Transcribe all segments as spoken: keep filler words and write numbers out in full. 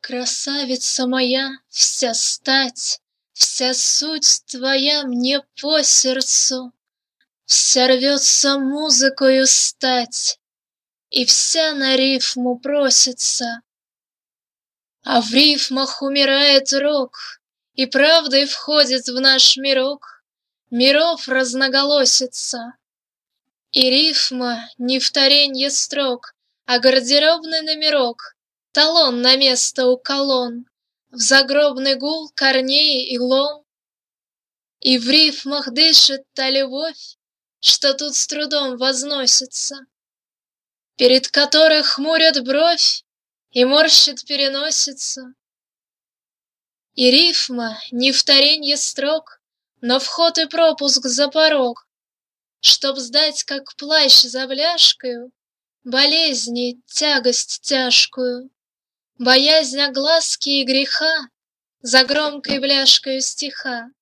Красавица моя, вся стать, вся суть твоя мне по сердцу, вся рвется музыкою стать, и вся на рифму просится. А в рифмах умирает рок, и правдой входит в наш мирок, миров разноголосица. И рифма не вторенье строк, а гардеробный номерок, талон на место у колонн, в загробный гул корней и лон. И в рифмах дышит та любовь, что тут с трудом возносится, перед которой хмурят бровь и морщит переносица. И рифма не вторенье строк, но вход и пропуск за порог, чтоб сдать, как плащ за бляшкою, болезни, тягость тяжкую, боязнь огласки и греха за громкой бляшкою стиха.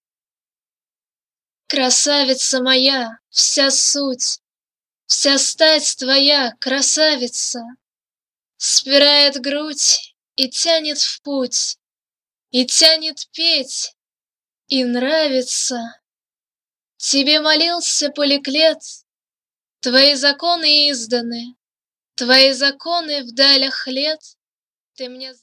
Красавица моя, вся суть, вся стать твоя, красавица, спирает грудь и тянет в путь, и тянет петь, и нравится. Тебе молился Поликлет, твои законы изданы, твои законы в далях лет ты мне